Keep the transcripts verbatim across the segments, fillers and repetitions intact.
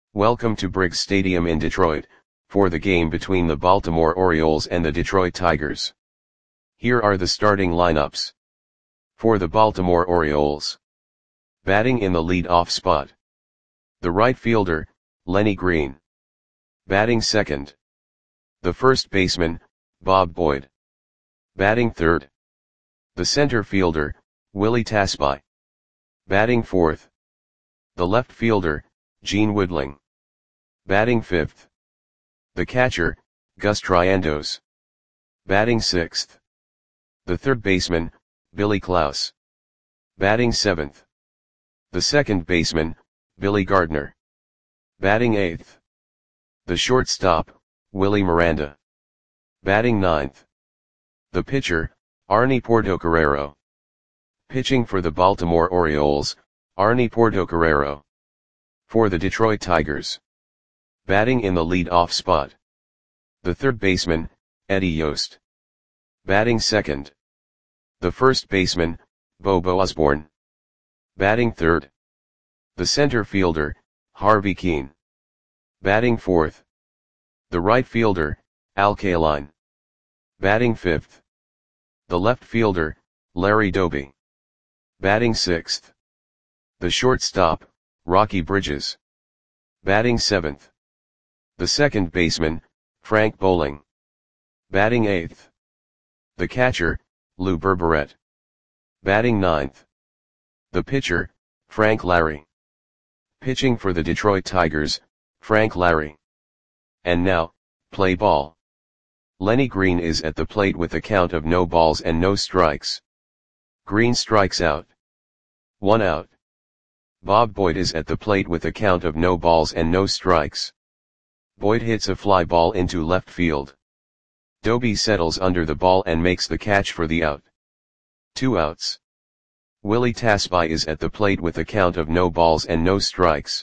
Welcome to Briggs Stadium in Detroit, for the game between the Baltimore Orioles and the Detroit Tigers. Here are the starting lineups. For the Baltimore Orioles. Batting in the lead-off spot. The right fielder, Lenny Green. Batting second. The first baseman, Bob Boyd. Batting third. The center fielder, Willie Tasby. Batting fourth. The left fielder, Gene Woodling. Batting fifth. The catcher, Gus Triandos. Batting sixth. The third baseman, Billy Klaus. Batting seventh. The second baseman, Billy Gardner. Batting eighth. The shortstop, Willie Miranda. Batting ninth. The pitcher, Arnie Portocarrero. Pitching for the Baltimore Orioles, Arnie Portocarrero. For the Detroit Tigers. Batting in the lead-off spot. The third baseman, Eddie Yost. Batting second. The first baseman, Bobo Osborne. Batting third. The center fielder, Harvey Kuenn. Batting fourth. The right fielder, Al Kaline. Batting fifth. The left fielder, Larry Doby. Batting sixth. The shortstop, Rocky Bridges. Batting seventh. The second baseman, Frank Bowling. Batting eighth. The catcher, Lou Berberet. Batting ninth. The pitcher, Frank Lary. Pitching for the Detroit Tigers, Frank Lary. And now, play ball. Lenny Green is at the plate with a count of no balls and no strikes. Green strikes out. One out. Bob Boyd is at the plate with a count of no balls and no strikes. Boyd hits a fly ball into left field. Doby settles under the ball and makes the catch for the out. Two outs. Willie Tasby is at the plate with a count of no balls and no strikes.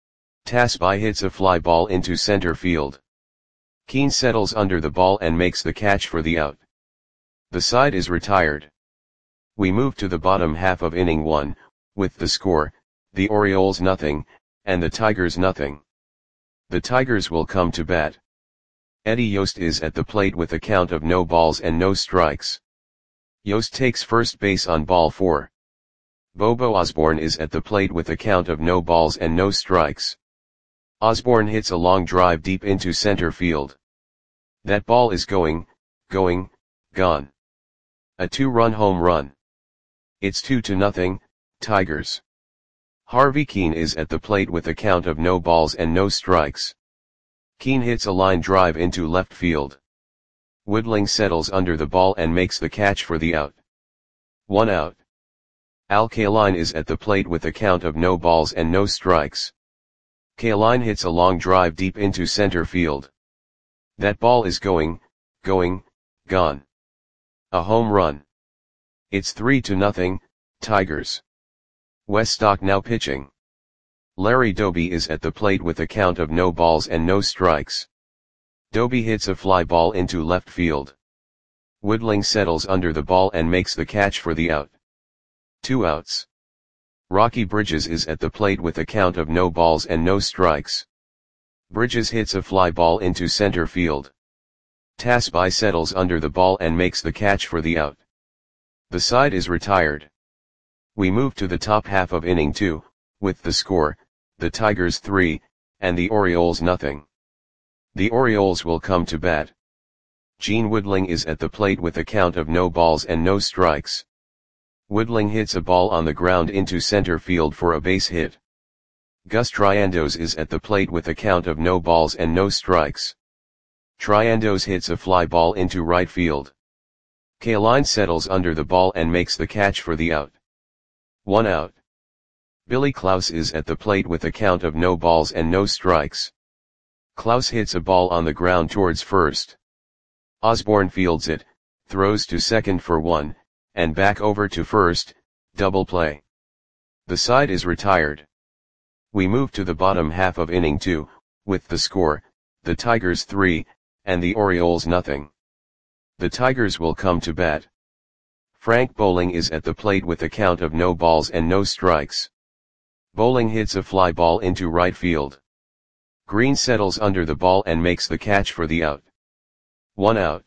Tasby hits a fly ball into center field. Kuenn settles under the ball and makes the catch for the out. The side is retired. We move to the bottom half of inning one, with the score, the Orioles nothing, and the Tigers nothing. The Tigers will come to bat. Eddie Yost is at the plate with a count of no balls and no strikes. Yost takes first base on ball four. Bobo Osborne is at the plate with a count of no balls and no strikes. Osborne hits a long drive deep into center field. That ball is going, going, gone. A two-run home run. It's two to nothing, Tigers. Harvey Kuenn is at the plate with a count of no balls and no strikes. Kuenn hits a line drive into left field. Woodling settles under the ball and makes the catch for the out. One out. Al Kaline is at the plate with a count of no balls and no strikes. Kaline hits a long drive deep into center field. That ball is going, going, gone. A home run. It's three to nothing, Tigers. Wes Stock now pitching. Larry Doby is at the plate with a count of no balls and no strikes. Doby hits a fly ball into left field. Woodling settles under the ball and makes the catch for the out. Two outs. Rocky Bridges is at the plate with a count of no balls and no strikes. Bridges hits a fly ball into center field. Tasby settles under the ball and makes the catch for the out. The side is retired. We move to the top half of inning two, with the score, the Tigers three, and the Orioles nothing. The Orioles will come to bat. Gene Woodling is at the plate with a count of no balls and no strikes. Woodling hits a ball on the ground into center field for a base hit. Gus Triandos is at the plate with a count of no balls and no strikes. Triandos hits a fly ball into right field. Kaline settles under the ball and makes the catch for the out. One out. Billy Klaus is at the plate with a count of no balls and no strikes. Klaus hits a ball on the ground towards first. Osborne fields it, throws to second for one, and back over to first, double play. The side is retired. We move to the bottom half of inning two, with the score, the Tigers three, and the Orioles nothing. The Tigers will come to bat. Frank Bowling is at the plate with a count of no balls and no strikes. Bowling hits a fly ball into right field. Green settles under the ball and makes the catch for the out. One out.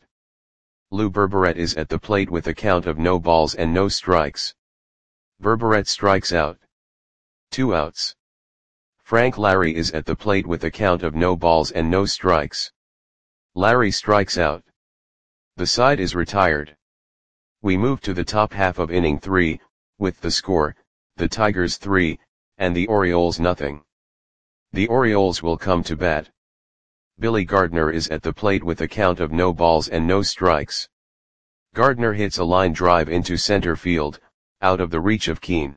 Lou Berberet is at the plate with a count of no balls and no strikes. Berberet strikes out. Two outs. Frank Larry is at the plate with a count of no balls and no strikes. Larry strikes out. The side is retired. We move to the top half of inning three, with the score, the Tigers three, and the Orioles nothing. The Orioles will come to bat. Billy Gardner is at the plate with a count of no balls and no strikes. Gardner hits a line drive into center field, out of the reach of Keane.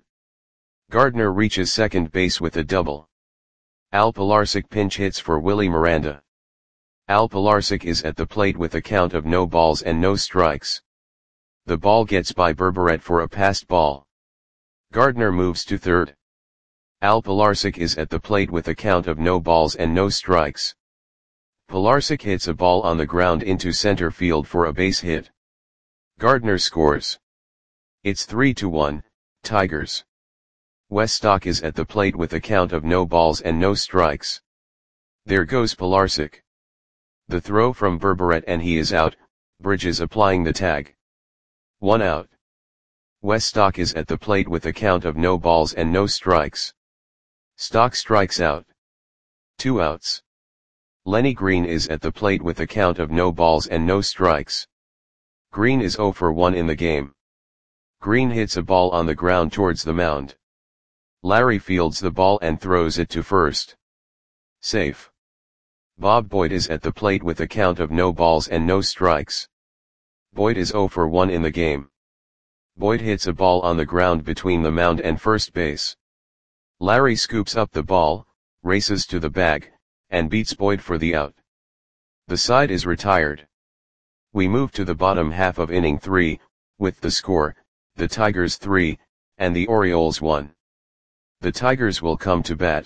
Gardner reaches second base with a double. Al Pilarczyk pinch hits for Willie Miranda. Al Pilarczyk is at the plate with a count of no balls and no strikes. The ball gets by Berberet for a passed ball. Gardner moves to third. Al Pilarczyk is at the plate with a count of no balls and no strikes. Pilarczyk hits a ball on the ground into center field for a base hit. Gardner scores. It's three to one, Tigers. Weststock is at the plate with a count of no balls and no strikes. There goes Pilarczyk. The throw from Berberet and he is out, Bridges applying the tag. One out. Weststock is at the plate with a count of no balls and no strikes. Stock strikes out. Two outs. Lenny Green is at the plate with a count of no balls and no strikes. Green is oh for one in the game. Green hits a ball on the ground towards the mound. Larry fields the ball and throws it to first. Safe. Bob Boyd is at the plate with a count of no balls and no strikes. Boyd is oh for one in the game. Boyd hits a ball on the ground between the mound and first base. Larry scoops up the ball, races to the bag, and beats Boyd for the out. The side is retired. We move to the bottom half of inning three, with the score, the Tigers three, and the Orioles one. The Tigers will come to bat.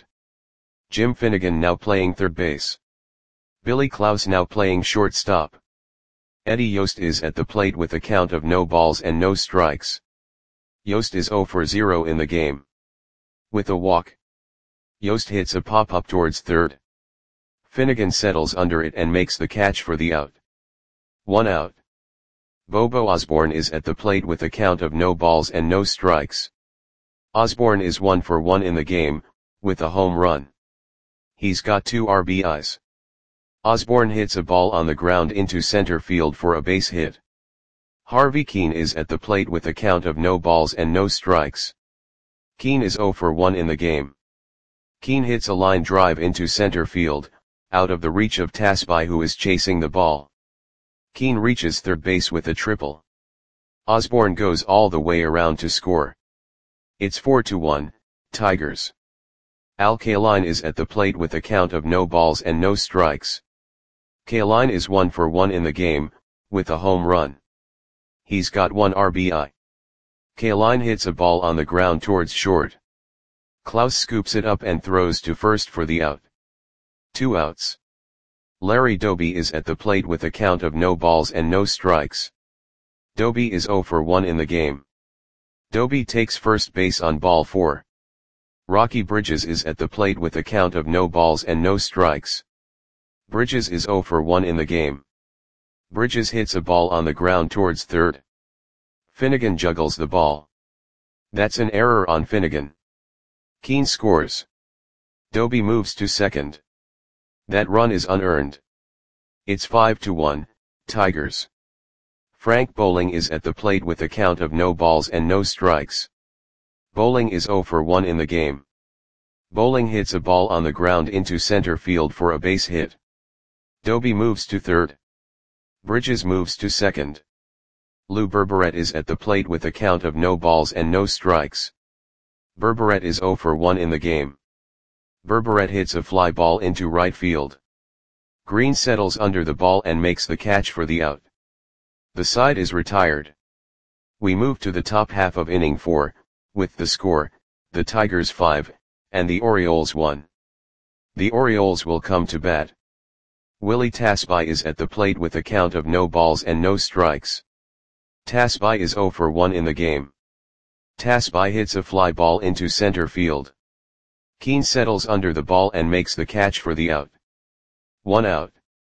Jim Finnegan now playing third base. Billy Klaus now playing shortstop. Eddie Yost is at the plate with a count of no balls and no strikes. Yost is oh for zero in the game. With a walk, Yost hits a pop-up towards third. Finnegan settles under it and makes the catch for the out. One out. Bobo Osborne is at the plate with a count of no balls and no strikes. Osborne is one for one in the game, with a home run. He's got two R B Is. Osborne hits a ball on the ground into center field for a base hit. Harvey Keane is at the plate with a count of no balls and no strikes. Keane is oh for one in the game. Keane hits a line drive into center field, out of the reach of Tasby who is chasing the ball. Keane reaches third base with a triple. Osborne goes all the way around to score. It's four to one, Tigers. Al Kaline is at the plate with a count of no balls and no strikes. Kaline is one for one in the game, with a home run. He's got one R B I. Kaline hits a ball on the ground towards short. Klaus scoops it up and throws to first for the out. Two outs. Larry Doby is at the plate with a count of no balls and no strikes. Doby is oh for one in the game. Doby takes first base on ball four. Rocky Bridges is at the plate with a count of no balls and no strikes. Bridges is oh for one in the game. Bridges hits a ball on the ground towards third. Finnegan juggles the ball. That's an error on Finnegan. Keane scores. Doby moves to second. That run is unearned. It's five to one, Tigers. Frank Bowling is at the plate with a count of no balls and no strikes. Bowling is oh for one in the game. Bowling hits a ball on the ground into center field for a base hit. Doby moves to third. Bridges moves to second. Lou Berberet is at the plate with a count of no balls and no strikes. Berberet is oh for one in the game. Berberet hits a fly ball into right field. Green settles under the ball and makes the catch for the out. The side is retired. We move to the top half of inning four, with the score, the Tigers five, and the Orioles one. The Orioles will come to bat. Willie Tasby is at the plate with a count of no balls and no strikes. Tasby is oh for one in the game. Tasby hits a fly ball into center field. Keane settles under the ball and makes the catch for the out. One out.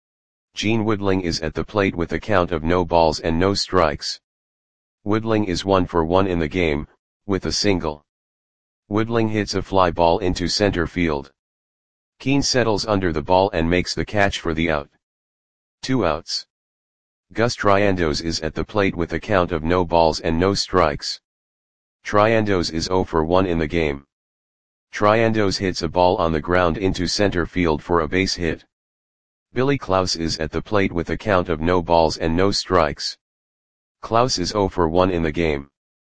Gene Woodling is at the plate with a count of no balls and no strikes. Woodling is one for one in the game, with a single. Woodling hits a fly ball into center field. Keane settles under the ball and makes the catch for the out. Two outs. Gus Triandos is at the plate with a count of no balls and no strikes. Triandos is zero for one in the game. Triandos hits a ball on the ground into center field for a base hit. Billy Klaus is at the plate with a count of no balls and no strikes. Klaus is zero for one in the game.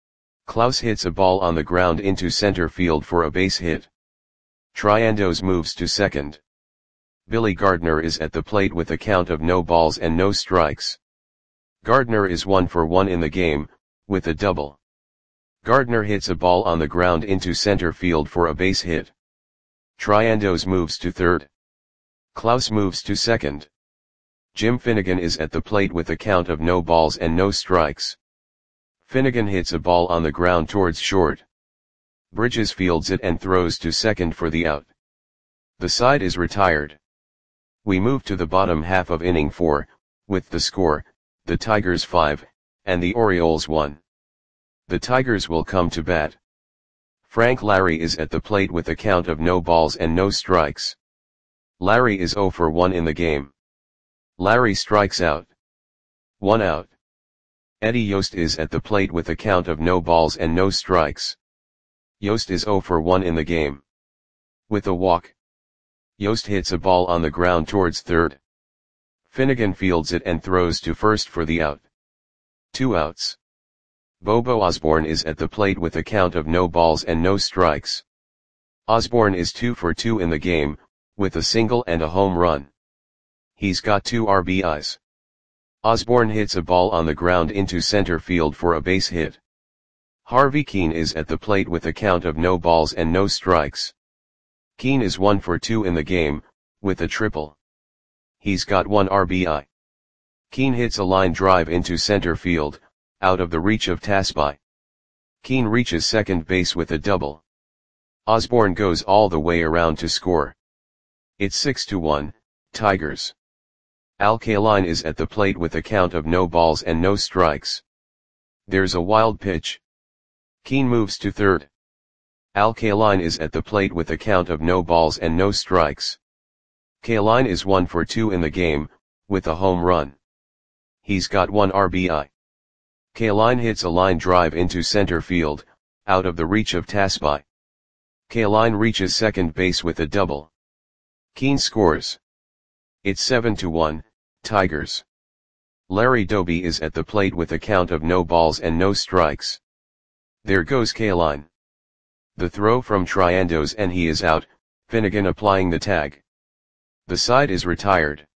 Klaus hits a ball on the ground into center field for a base hit. Triandos moves to second. Billy Gardner is at the plate with a count of no balls and no strikes. Gardner is one for one in the game, with a double. Gardner hits a ball on the ground into center field for a base hit. Triandos moves to third. Klaus moves to second. Jim Finnegan is at the plate with a count of no balls and no strikes. Finnegan hits a ball on the ground towards short. Bridges fields it and throws to second for the out. The side is retired. We move to the bottom half of inning four, with the score, the Tigers five, and the Orioles one. The Tigers will come to bat. Frank Larry is at the plate with a count of no balls and no strikes. Larry is zero for one in the game. Larry strikes out. One out. Eddie Yost is at the plate with a count of no balls and no strikes. Yost is zero for one in the game. With a walk. Yost hits a ball on the ground towards third. Finnegan fields it and throws to first for the out. Two outs. Bobo Osborne is at the plate with a count of no balls and no strikes. Osborne is two for two in the game, with a single and a home run. He's got two R B Is. Osborne hits a ball on the ground into center field for a base hit. Harvey Keane is at the plate with a count of no balls and no strikes. Keane is one for two in the game, with a triple. He's got one R B I. Keane hits a line drive into center field, out of the reach of Tasby. Keane reaches second base with a double. Osborne goes all the way around to score. It's six to one, Tigers. Al Kaline is at the plate with a count of no balls and no strikes. There's a wild pitch. Keane moves to third. Al Kaline is at the plate with a count of no balls and no strikes. Kaline is one for two in the game, with a home run. He's got one R B I. Kaline hits a line drive into center field, out of the reach of Tasby. Kaline reaches second base with a double. Keane scores. It's seven to one, Tigers. Larry Doby is at the plate with a count of no balls and no strikes. There goes Kaline. The throw from Triandos and he is out, Finnegan applying the tag. The side is retired.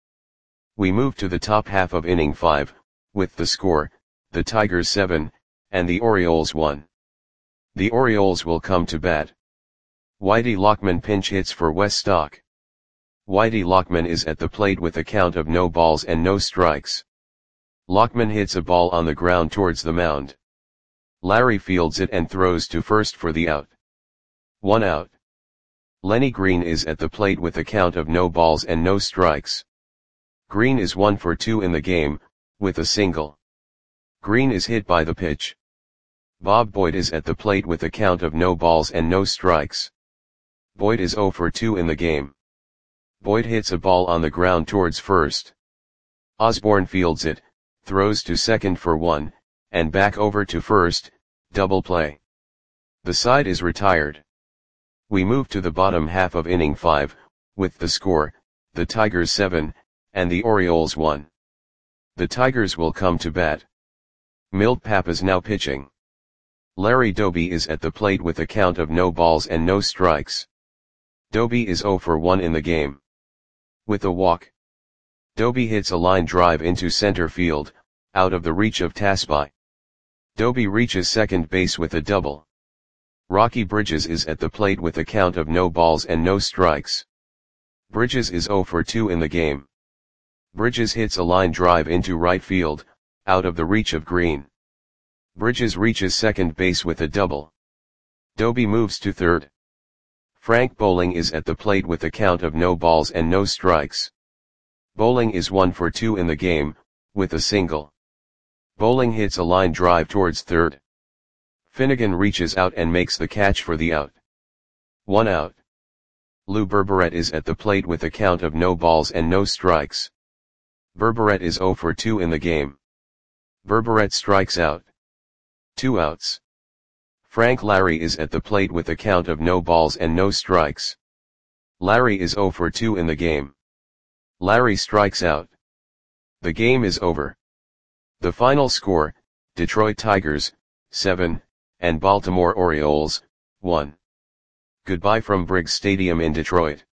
We move to the top half of inning five, with the score, the Tigers seven, and the Orioles one. The Orioles will come to bat. Whitey Lockman pinch hits for Wes Stock. Whitey Lockman is at the plate with a count of no balls and no strikes. Lockman hits a ball on the ground towards the mound. Larry fields it and throws to first for the out. One out. Lenny Green is at the plate with a count of no balls and no strikes. Green is one for two in the game, with a single. Green is hit by the pitch. Bob Boyd is at the plate with a count of no balls and no strikes. Boyd is zero for two in the game. Boyd hits a ball on the ground towards first. Osborne fields it, throws to second for one, and back over to first, double play. The side is retired. We move to the bottom half of inning five, with the score, the Tigers seven, and the Orioles one. The Tigers will come to bat. Milt Pappas now pitching. Larry Doby is at the plate with a count of no balls and no strikes. Doby is zero for one in the game. With a walk. Doby hits a line drive into center field, out of the reach of Tasby. Doby reaches second base with a double. Rocky Bridges is at the plate with a count of no balls and no strikes. Bridges is zero for two in the game. Bridges hits a line drive into right field, out of the reach of Green. Bridges reaches second base with a double. Doby moves to third. Frank Bowling is at the plate with a count of no balls and no strikes. Bowling is one for two in the game, with a single. Bowling hits a line drive towards third. Finnegan reaches out and makes the catch for the out. One out. Lou Berberet is at the plate with a count of no balls and no strikes. Berberet is zero for two in the game. Berberet strikes out. Two outs. Frank Larry is at the plate with a count of no balls and no strikes. Larry is zero for two in the game. Larry strikes out. The game is over. The final score, Detroit Tigers, seven, and Baltimore Orioles, one. Goodbye from Briggs Stadium in Detroit.